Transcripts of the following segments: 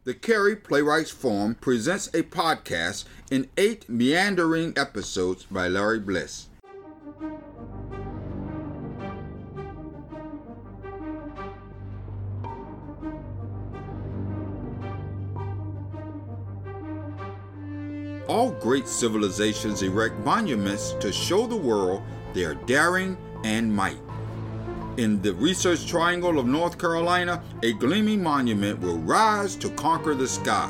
The Cary Playwrights Forum presents a podcast in 8 meandering episodes by Larry Bliss. All great civilizations erect monuments to show the world their daring and might. In the Research Triangle of North Carolina, a gleaming monument will rise to conquer the sky.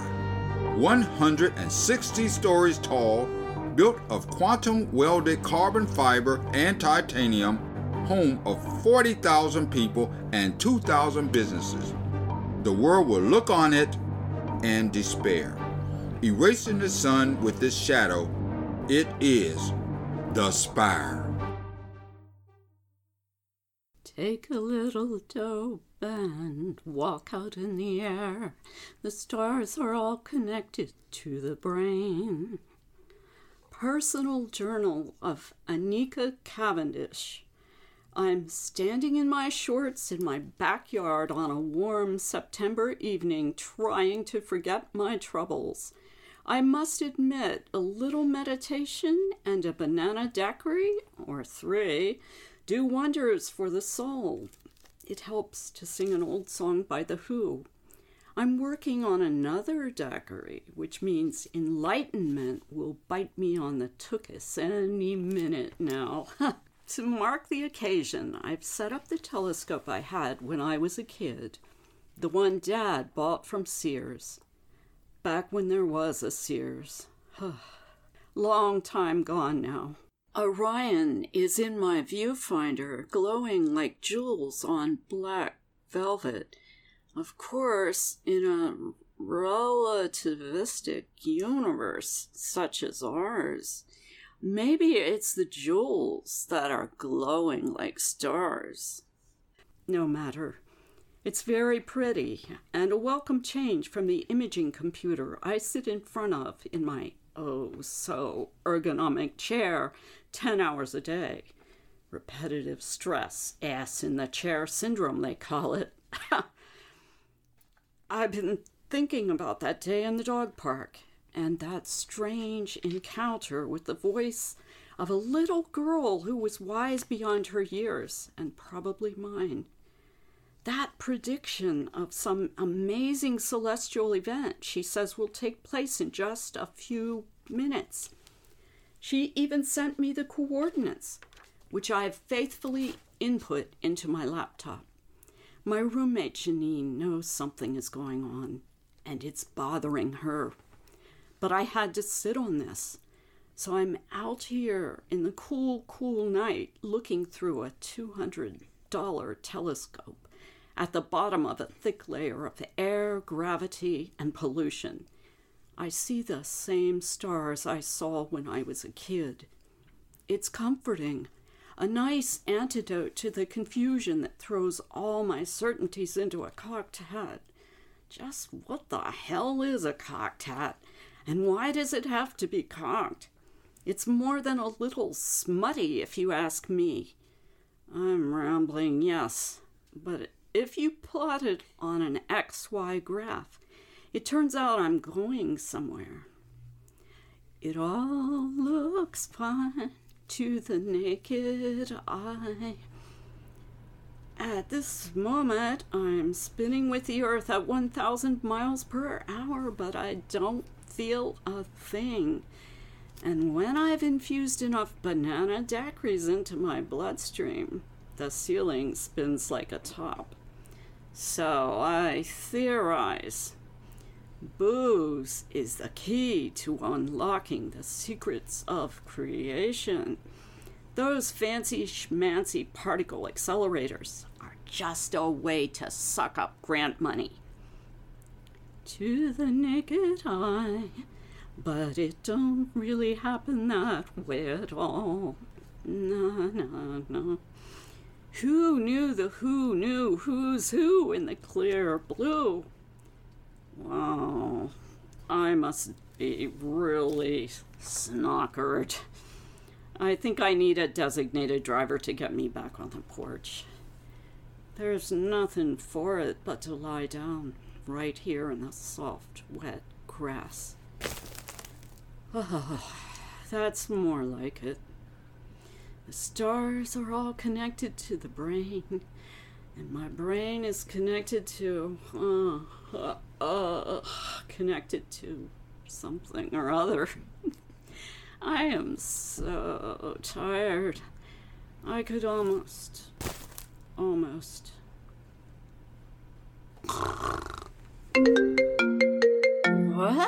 160 stories tall, built of quantum-welded carbon fiber and titanium, home of 40,000 people and 2,000 businesses. The world will look on it and despair. Erasing the sun with its shadow, it is the Spire. Take a little dope and walk out in the air. The stars are all connected to the brain. Personal Journal of Anika Cavendish. I'm standing in my shorts in my backyard on a warm September evening trying to forget my troubles. I must admit, a little meditation and a banana daiquiri, or 3, do wonders for the soul. It helps to sing an old song by The Who. I'm working on another daiquiri, which means enlightenment will bite me on the tuchus any minute now. To mark the occasion, I've set up the telescope I had when I was a kid, the one Dad bought from Sears. Back when there was a Sears. Long time gone now. Orion is in my viewfinder, glowing like jewels on black velvet. Of course, in a relativistic universe such as ours, maybe it's the jewels that are glowing like stars. No matter. It's very pretty, and a welcome change from the imaging computer I sit in front of in my oh-so-ergonomic chair 10 hours a day. Repetitive stress, ass-in-the-chair syndrome, they call it. I've been thinking about that day in the dog park, and that strange encounter with the voice of a little girl who was wise beyond her years, and probably mine. That prediction of some amazing celestial event she says will take place in just a few minutes. She even sent me the coordinates, which I have faithfully input into my laptop. My roommate Janine knows something is going on, and it's bothering her. But I had to sit on this, so I'm out here in the cool night looking through a $200 telescope at the bottom of a thick layer of air, gravity, and pollution. I see the same stars I saw when I was a kid. It's comforting, a nice antidote to the confusion that throws all my certainties into a cocked hat. Just what the hell is a cocked hat, and why does it have to be cocked? It's more than a little smutty, if you ask me. I'm rambling, yes, but if you plot it on an XY graph, it turns out I'm going somewhere. It all looks fine to the naked eye. At this moment, I'm spinning with the Earth at 1,000 miles per hour, but I don't feel a thing. And when I've infused enough banana daiquiris into my bloodstream, the ceiling spins like a top. So I theorize. Booze is the key to unlocking the secrets of creation. Those fancy schmancy particle accelerators are just a way to suck up grant money. To the naked eye, but it don't really happen that way at all. No. Who knew the who knew who's who in the clear blue? Wow, I must be really snockered. I think I need a designated driver to get me back on the porch. There's nothing for it but to lie down right here in the soft, wet grass. Oh, that's more like it. The stars are all connected to the brain, and my brain is connected to something or other. I am so tired. I could almost. What?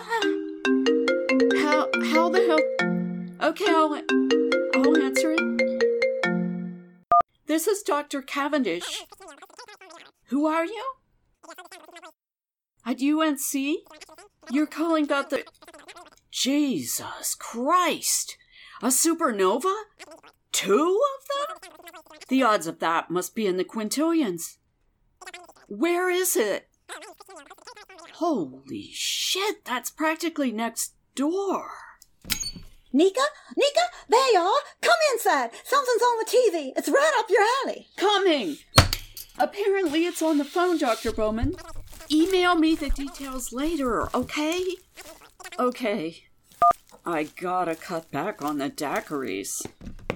How the hell? Okay, I'll answer it. This is Dr. Cavendish. Who are you? At UNC? You're calling about the... Jesus Christ! A supernova? 2 of them? The odds of that must be in the quintillions. Where is it? Holy shit, that's practically next door. Nika, there you are. Come inside. Something's on the TV. It's right up your alley. Coming! Apparently it's on the phone, Dr. Bowman. Email me the details later, okay? Okay. I gotta cut back on the daiquiris.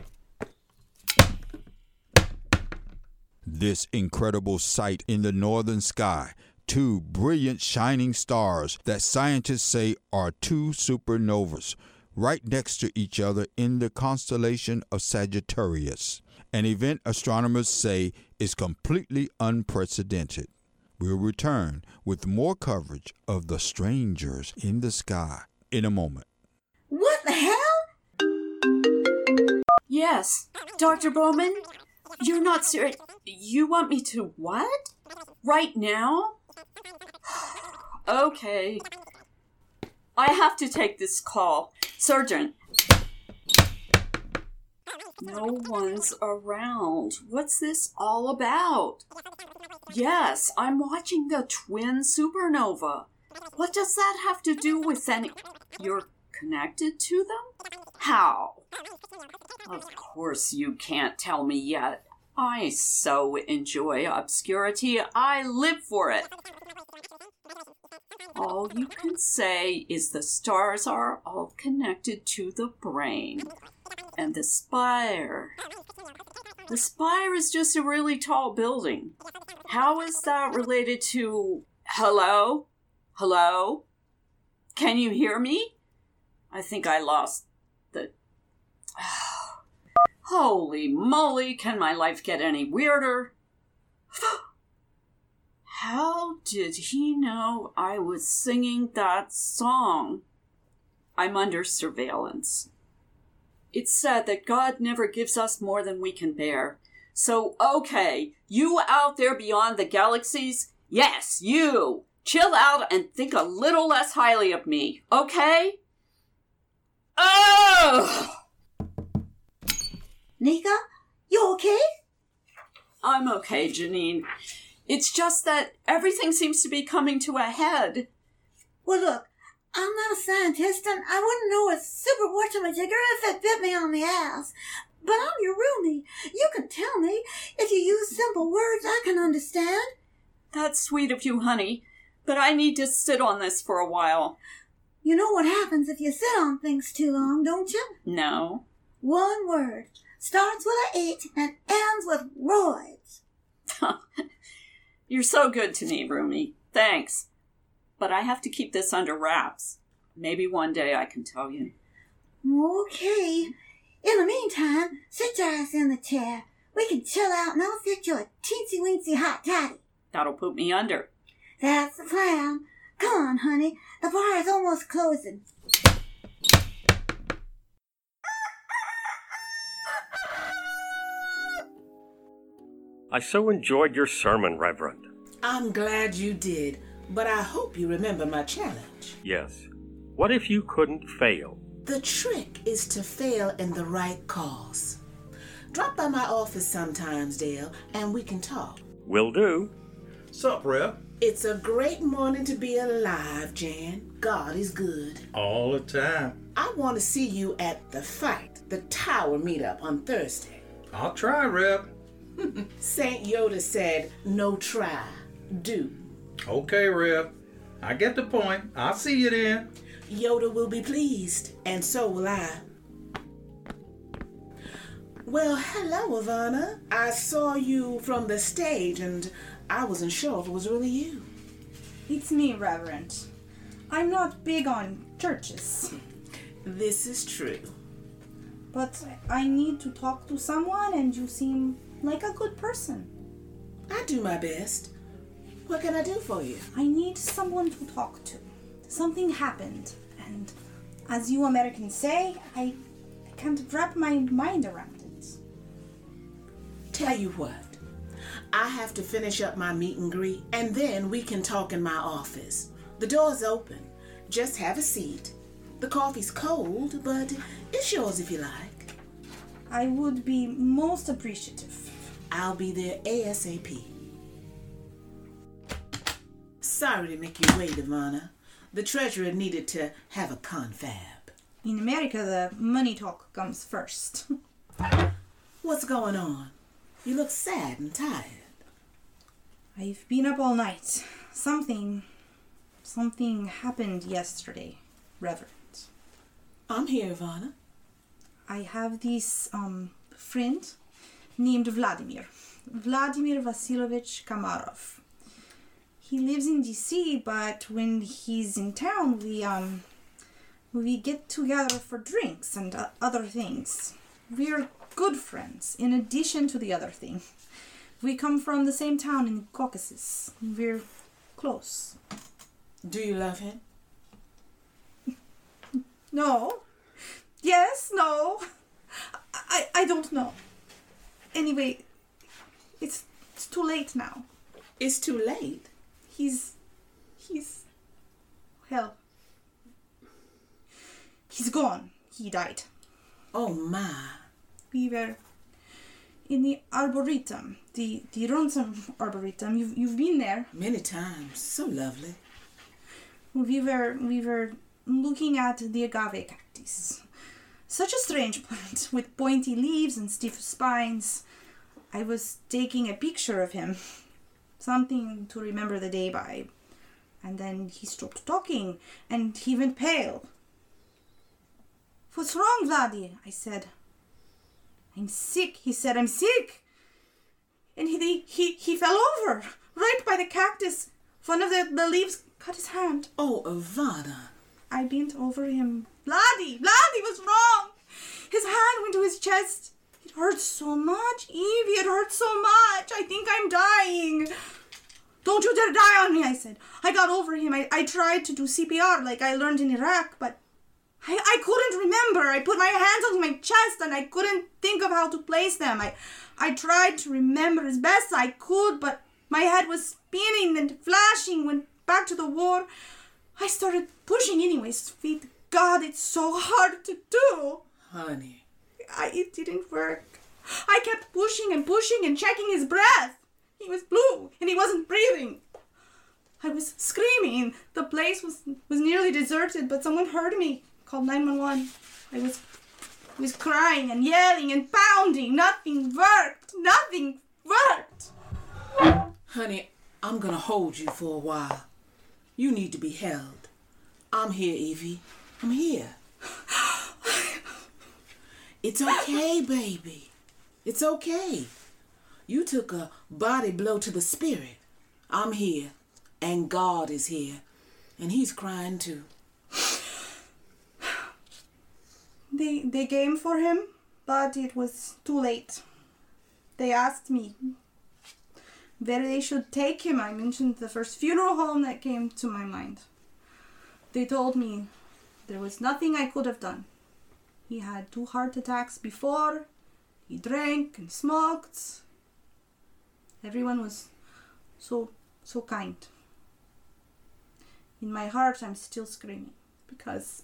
This incredible sight in the northern sky, 2 brilliant shining stars that scientists say are 2 supernovas, right next to each other in the constellation of Sagittarius, an event astronomers say is completely unprecedented. We'll return with more coverage of the strangers in the sky in a moment. What the hell? Yes, Dr. Bowman? You're not serious. You want me to what? Right now? Okay. I have to take this call. Surgeon. No one's around. What's this all about? Yes, I'm watching the twin supernova. What does that have to do with any... You're connected to them? How? Of course you can't tell me yet. I so enjoy obscurity. I live for it. All you can say is the stars are all connected to the brain. And the spire. The spire is just a really tall building. How is that related to... Hello? Hello? Can you hear me? I think I lost the... Holy moly, can my life get any weirder? How did he know I was singing that song? I'm under surveillance. It's said that God never gives us more than we can bear. So, okay, you out there beyond the galaxies, yes, you, chill out and think a little less highly of me, okay? Oh! Nika, you okay? I'm okay, Janine. It's just that everything seems to be coming to a head. Well, look, I'm not a scientist, and I wouldn't know a super whatchamajigger if it bit me on the ass. But I'm your roomie. You can tell me. If you use simple words I can understand. That's sweet of you, honey, but I need to sit on this for a while. You know what happens if you sit on things too long, don't you? No. One word. Starts with an H and ends with roids. You're so good to me, roomie. Thanks. But I have to keep this under wraps. Maybe one day I can tell you. Okay. In the meantime, sit your ass in the chair. We can chill out and I'll fix you a teensy-weensy hot toddy. That'll put me under. That's the plan. Come on, honey. The bar is almost closing. I so enjoyed your sermon, Reverend. I'm glad you did, but I hope you remember my challenge. Yes. What if you couldn't fail? The trick is to fail in the right cause. Drop by my office sometimes, Dale, and we can talk. Will do. Sup, Rep? It's a great morning to be alive, Jan. God is good. All the time. I want to see you at the fight, the tower meetup on Thursday. I'll try, Rep. Saint Yoda said, no try, do. Okay, Rev. I get the point. I'll see you then. Yoda will be pleased, and so will I. Well, hello, Ivana. I saw you from the stage, and I wasn't sure if it was really you. It's me, Reverend. I'm not big on churches. This is true. But I need to talk to someone, and you seem like a good person. I do my best. What can I do for you? I need someone to talk to. Something happened, and as you Americans say, I can't wrap my mind around it. Tell you what, I have to finish up my meet and greet, and then we can talk in my office. The door's open. Just have a seat. The coffee's cold, but it's yours if you like. I would be most appreciative. I'll be there ASAP. Sorry to make you wait, Ivana. The treasurer needed to have a confab. In America, the money talk comes first. What's going on? You look sad and tired. I've been up all night. Something happened yesterday, Reverend. I'm here, Ivana. I have this friend named Vladimir Vasilovich Kamarov. He lives in DC, but when he's in town, we get together for drinks and other things. We're good friends, in addition to the other thing. We come from the same town in the Caucasus. We're close. Do you love him? No. Yes, no. I don't know. Anyway, it's too late now. It's too late. Well, he's gone. He died. Oh my. We were in the Arboretum, the Ronson Arboretum. You've been there. Many times. So lovely. We were looking at the agave cactus. Such a strange plant with pointy leaves and stiff spines. I was taking a picture of him. Something to remember the day by. And then he stopped talking, and he went pale. What's wrong, Vladdy? I said. I'm sick, he said. I'm sick. And he fell over, right by the cactus. One of the leaves cut his hand. Oh, Ivana. I bent over him. Vladdy, what's wrong? His hand went to his chest. It hurts so much, Evie, it hurts so much. I think I'm dying. Don't you dare die on me, I said. I got over him. I tried to do CPR like I learned in Iraq, but I couldn't remember. I put my hands on my chest and I couldn't think of how to place them. I tried to remember as best I could, but my head was spinning and flashing. Went back to the war. I started pushing anyways. Sweet God, it's so hard to do. Honey. It didn't work. I kept pushing and checking his breath. He was blue and he wasn't breathing. I was screaming. The place was nearly deserted, but someone heard me. Called 911. I was crying and yelling and pounding. Nothing worked. Honey, I'm gonna hold you for a while. You need to be held. I'm here, Evie. I'm here. It's okay, baby. It's okay. You took a body blow to the spirit. I'm here, and God is here, and he's crying too. They came for him, but it was too late. They asked me where they should take him. I mentioned the first funeral home that came to my mind. They told me there was nothing I could have done. He had 2 heart attacks before. He drank and smoked. Everyone was so kind. In my heart, I'm still screaming because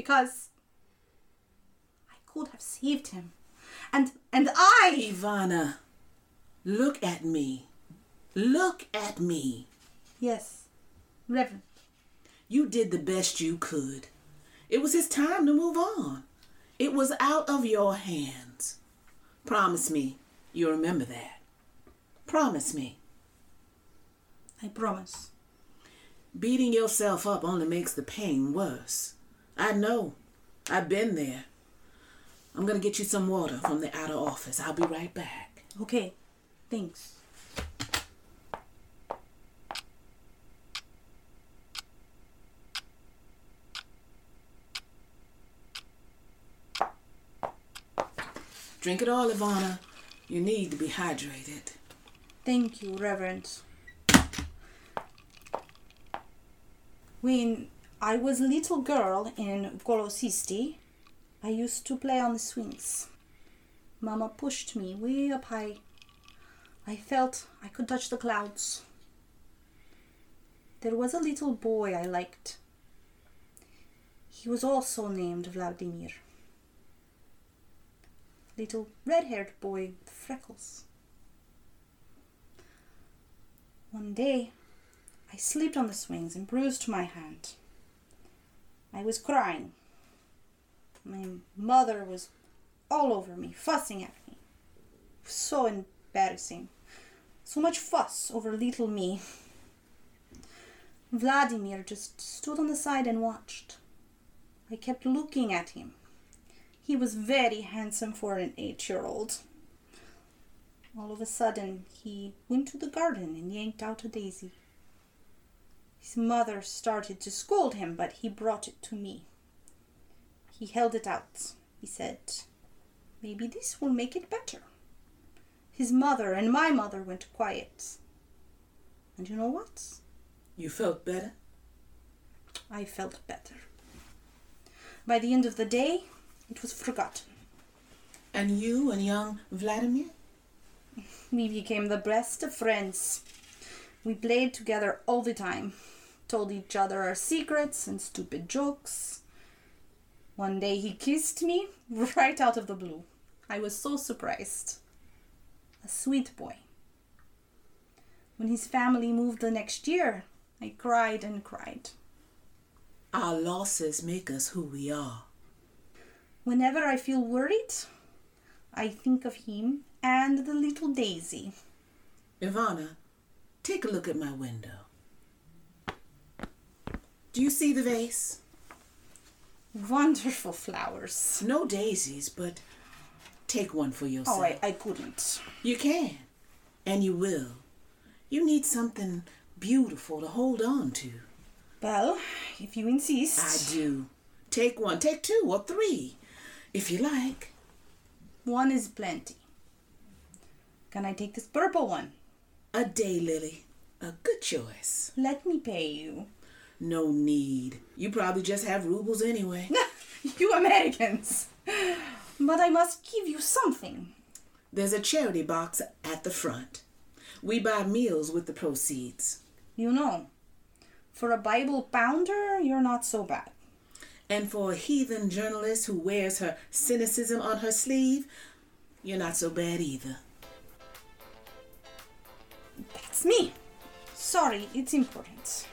I could have saved him. And I... Ivana, look at me. Look at me. Yes, Reverend. You did the best you could. It was his time to move on. It was out of your hands. Promise me you'll remember that. Promise me. I promise. Beating yourself up only makes the pain worse. I know. I've been there. I'm gonna get you some water from the outer office. I'll be right back. Okay, thanks. Drink it all, Ivana. You need to be hydrated. Thank you, Reverend. When I was a little girl in Golosisti, I used to play on the swings. Mama pushed me way up high. I felt I could touch the clouds. There was a little boy I liked. He was also named Vladimir. Little red-haired boy with freckles. One day, I slipped on the swings and bruised my hand. I was crying. My mother was all over me, fussing at me. It was so embarrassing. So much fuss over little me. Vladimir just stood on the side and watched. I kept looking at him. He was very handsome for an 8-year-old. All of a sudden, he went to the garden and yanked out a daisy. His mother started to scold him, but he brought it to me. He held it out. He said, "Maybe this will make it better." His mother and my mother went quiet. And you know what? You felt better? I felt better. By the end of the day, it was forgotten. And you and young Vladimir? We became the best of friends. We played together all the time, told each other our secrets and stupid jokes. One day he kissed me right out of the blue. I was so surprised. A sweet boy. When his family moved the next year, I cried and cried. Our losses make us who we are. Whenever I feel worried, I think of him and the little daisy. Ivana, take a look at my window. Do you see the vase? Wonderful flowers. No daisies, but take one for yourself. Oh, I couldn't. You can, and you will. You need something beautiful to hold on to. Well, if you insist. I do. Take one, take 2 or 3, if you like. One is plenty. Can I take this purple one? A daylily. A good choice. Let me pay you. No need. You probably just have rubles anyway. You Americans. But I must give you something. There's a charity box at the front. We buy meals with the proceeds. You know, for a Bible pounder, you're not so bad. And for a heathen journalist who wears her cynicism on her sleeve, you're not so bad either. That's me. Sorry, it's important.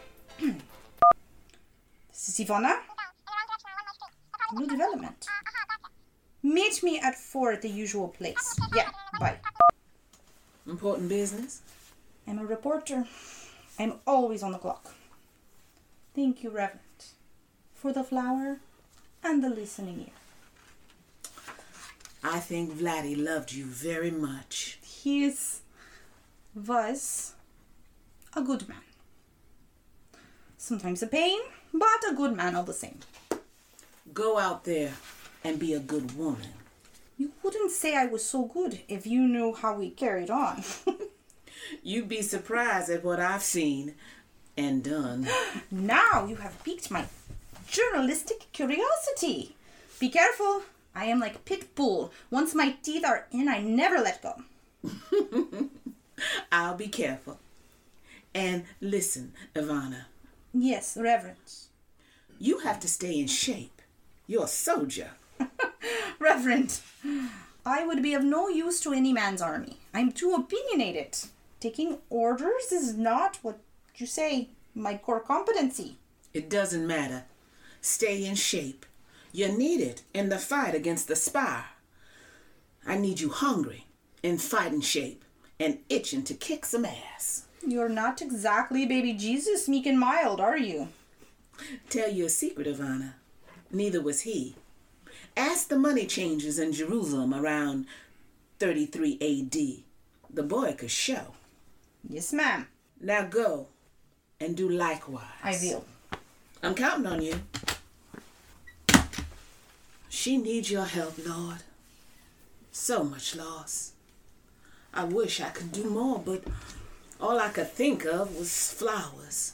This is Ivana. New development. Meet me at 4 at the usual place. Yeah, bye. Important business? I'm a reporter. I'm always on the clock. Thank you, Reverend, for the flower and the listening ear. I think Vladdy loved you very much. He was a good man. Sometimes a pain, but a good man all the same. Go out there and be a good woman. You wouldn't say I was so good if you knew how we carried on. You'd be surprised at what I've seen and done. Now you have piqued my journalistic curiosity. Be careful. I am like Pitbull. Once my teeth are in, I never let go. I'll be careful. And listen, Ivana. Yes, Reverend. You have to stay in shape. You're a soldier. Reverend, I would be of no use to any man's army. I'm too opinionated. Taking orders is not, what you say, my core competency. It doesn't matter. Stay in shape. You need it in the fight against the spy. I need you hungry, in fighting shape, and itching to kick some ass. You're not exactly baby Jesus, meek and mild, are you? Tell you a secret, Ivana. Neither was he. Ask the money changers in Jerusalem around 33 A.D. The boy could show. Yes, ma'am. Now go and do likewise. I will. I'm counting on you. She needs your help, Lord. So much loss. I wish I could do more, but all I could think of was flowers.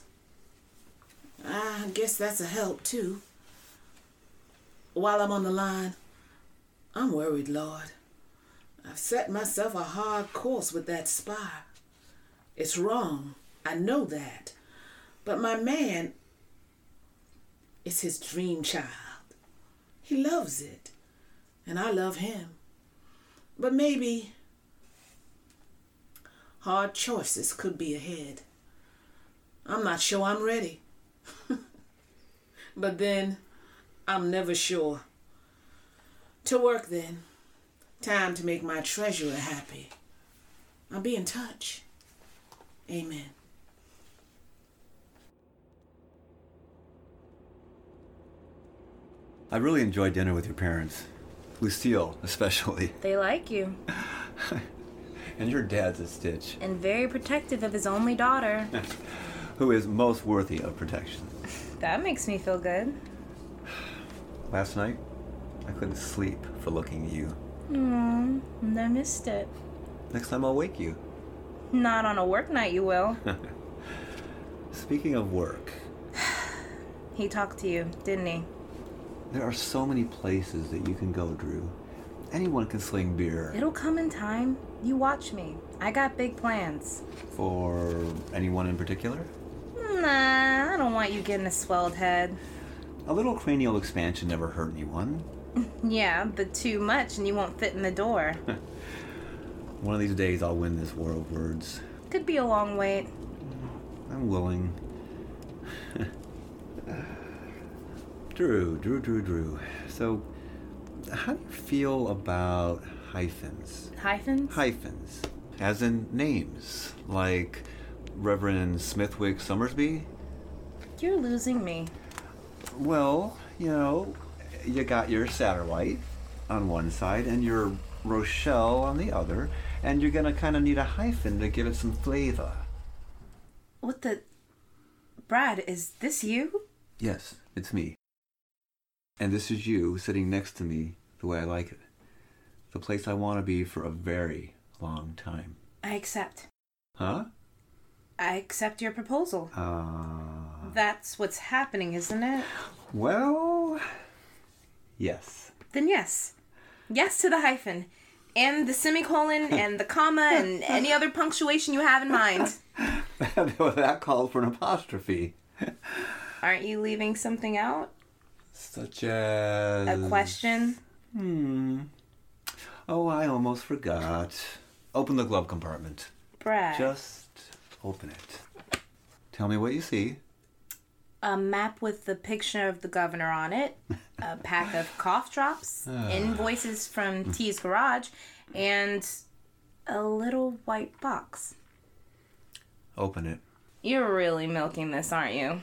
I guess that's a help, too. While I'm on the line, I'm worried, Lord. I've set myself a hard course with that spire. It's wrong. I know that. But my man, it's his dream child. He loves it. And I love him. But maybe hard choices could be ahead. I'm not sure I'm ready. But then, I'm never sure. To work then. Time to make my treasurer happy. I'll be in touch. Amen. I really enjoyed dinner with your parents. Lucille, especially. They like you. And your dad's a stitch. And very protective of his only daughter. Who is most worthy of protection. That makes me feel good. Last night, I couldn't sleep for looking at you. And I missed it. Next time I'll wake you. Not on a work night, you will. Speaking of work. He talked to you, didn't he? There are so many places that you can go, Drew. Anyone can sling beer. It'll come in time. You watch me. I got big plans. For anyone in particular? Nah, I don't want you getting a swelled head. A little cranial expansion never hurt anyone. Yeah, but too much and you won't fit in the door. One of these days I'll win this war of words. Could be a long wait. I'm willing. Drew. So, how do you feel about hyphens? Hyphens? Hyphens. As in names. Like Reverend Smithwick Summersby? You're losing me. Well, you got your Satterwhite on one side and your Rochelle on the other, and you're gonna kind of need a hyphen to give it some flavor. What the... Brad, is this you? Yes, it's me. And this is you sitting next to me the way I like it. The place I want to be for a very long time. I accept. Huh? I accept your proposal. That's what's happening, isn't it? Well, yes. Then yes. Yes to the hyphen. And the semicolon and the comma and any other punctuation you have in mind. That calls for an apostrophe. Aren't you leaving something out? Such as... A question? Oh, I almost forgot. Open the glove compartment. Brad. Just open it. Tell me what you see. A map with the picture of the governor on it. A pack of cough drops. Invoices from T's Garage. And a little white box. Open it. You're really milking this, aren't you?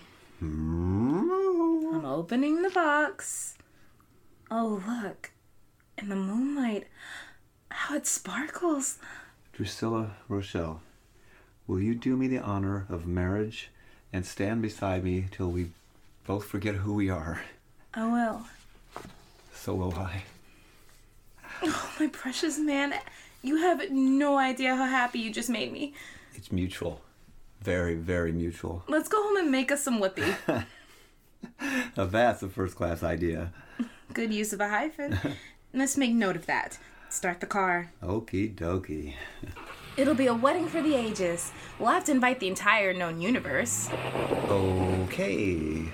I'm opening the box. Oh, look. In the moonlight. How it sparkles. Drusilla Rochelle, will you do me the honor of marriage and stand beside me till we both forget who we are? I will. So will I. Oh, my precious man. You have no idea how happy you just made me. It's mutual. Very, very mutual. Let's go home and make us some whippy. Now that's a first-class idea. Good use of a hyphen. Let's make note of that. Start the car. Okie dokie. It'll be a wedding for the ages. We'll have to invite the entire known universe. Okay.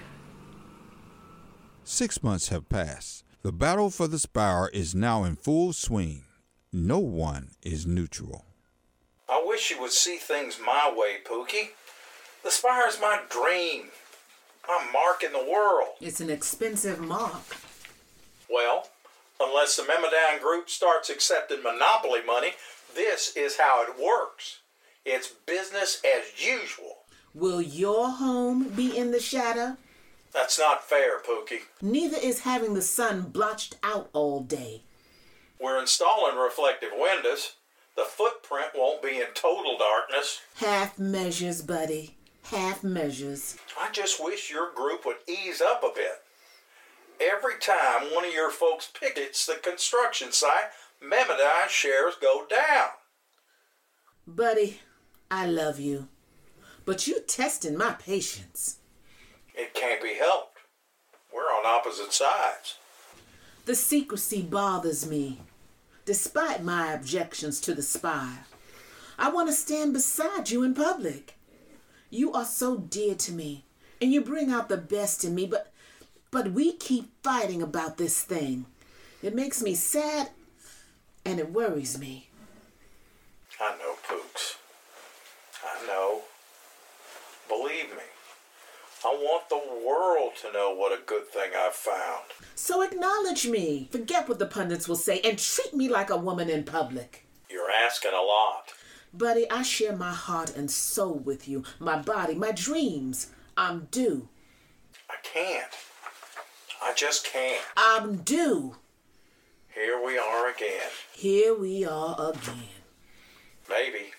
6 months have passed. The battle for the Spire is now in full swing. No one is neutral. I wish you would see things my way, Pookie. The Spire's my dream. I'm marking the world. It's an expensive mark. Well, unless the Memedan Group starts accepting monopoly money, this is how it works. It's business as usual. Will your home be in the shadow? That's not fair, Pookie. Neither is having the sun blotched out all day. We're installing reflective windows. The footprint won't be in total darkness. Half measures, buddy. Half measures. I just wish your group would ease up a bit. Every time one of your folks pickets the construction site, Mehmedine's shares go down. Buddy, I love you. But you testing my patience. It can't be helped. We're on opposite sides. The secrecy bothers me, despite my objections to the spire. I want to stand beside you in public. You are so dear to me, and you bring out the best in me, but we keep fighting about this thing. It makes me sad, and it worries me. I know, Pooks. I know. Believe me, I want the world to know what a good thing I've found. So acknowledge me. Forget what the pundits will say and treat me like a woman in public. You're asking a lot. Buddy, I share my heart and soul with you, my body, my dreams. I'm due. I can't. I just can't. I'm due. Here we are again. Here we are again. Maybe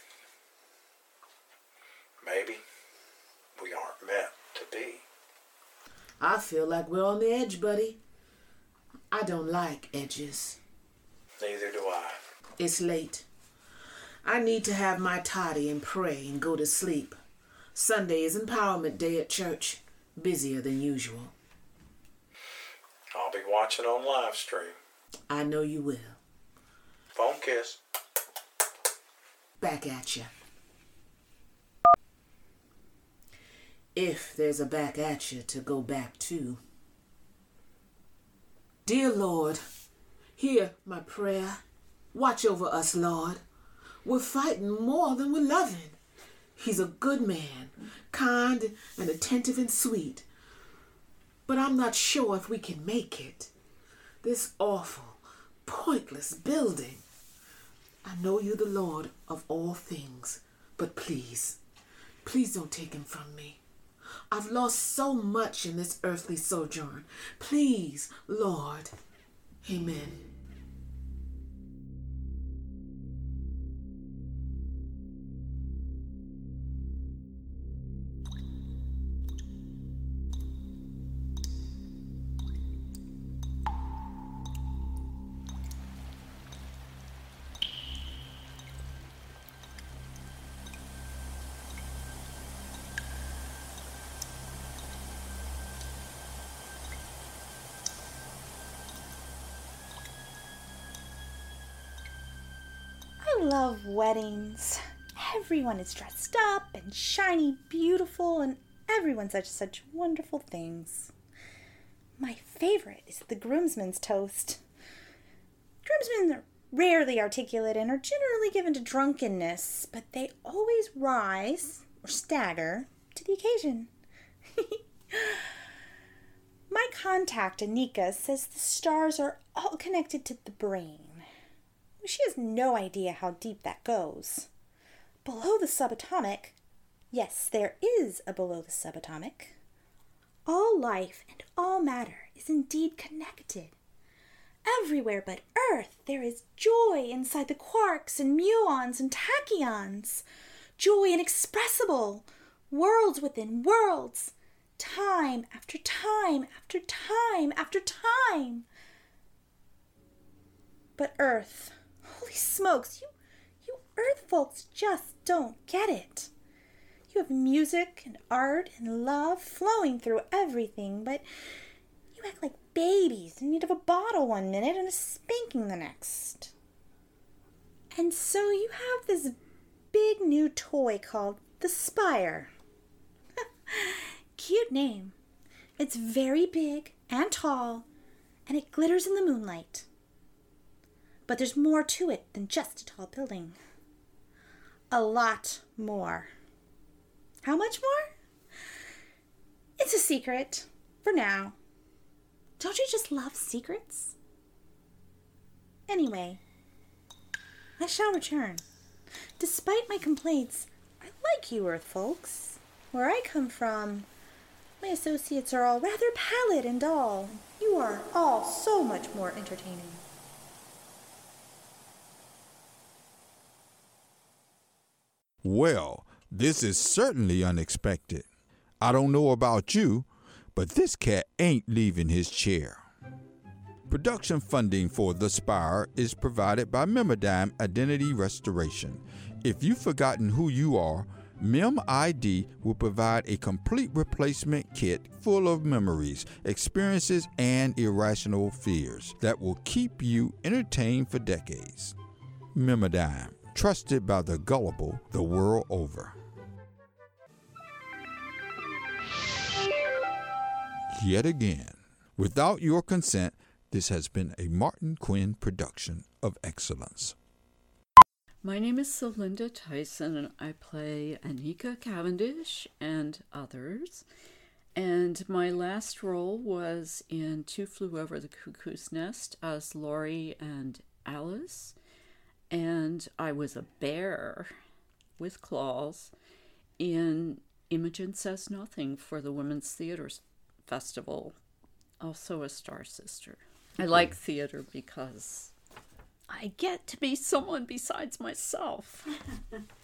we aren't meant to be. I feel like we're on the edge, buddy. I don't like edges. Neither do I. It's late. I need to have my toddy and pray and go to sleep. Sunday is empowerment day at church. Busier than usual. I'll be watching on live stream. I know you will. Phone kiss. Back at ya. If there's a back at ya to go back to. Dear Lord, hear my prayer. Watch over us, Lord. We're fighting more than we're loving. He's a good man, kind and attentive and sweet. But I'm not sure if we can make it. This awful, pointless building. I know you're the Lord of all things, but please don't take him from me. I've lost so much in this earthly sojourn. Please, Lord. Amen. I love weddings. Everyone is dressed up and shiny, beautiful, and everyone says such wonderful things. My favorite is the groomsman's toast. Groomsmen are rarely articulate and are generally given to drunkenness, but they always rise or stagger to the occasion. My contact, Anika, says the stars are all connected to the brain. She has no idea how deep that goes. Below the subatomic, yes, there is a below the subatomic, all life and all matter is indeed connected. Everywhere but Earth, there is joy inside the quarks and muons and tachyons. Joy inexpressible, worlds within worlds, time after time after time after time. But Earth, holy smokes, you Earth folks just don't get it. You have music and art and love flowing through everything, but you act like babies in need of a bottle one minute and a spanking the next. And so you have this big new toy called the Spire. Cute name. It's very big and tall, and it glitters in the moonlight. But there's more to it than just a tall building. A lot more. How much more? It's a secret, for now. Don't you just love secrets? Anyway, I shall return. Despite my complaints, like you Earth folks. Where I come from, my associates are all rather pallid and dull. You are all so much more entertaining. Well, this is certainly unexpected. I don't know about you, but this cat ain't leaving his chair. Production funding for The Spire is provided by Memodyne Identity Restoration. If you've forgotten who you are, MemID will provide a complete replacement kit full of memories, experiences, and irrational fears that will keep you entertained for decades. Memodyne, trusted by the gullible the world over. Yet again, without your consent, this has been a Martin Quinn production of excellence. My name is Celinda Tyson, and I play Anika Cavendish and others. And my last role was in Two Flew Over the Cuckoo's Nest as Laurie and Alice. And I was a bear with claws in Imogen Says Nothing for the Women's Theater Festival, also a Star Sister. I like theater because I get to be someone besides myself.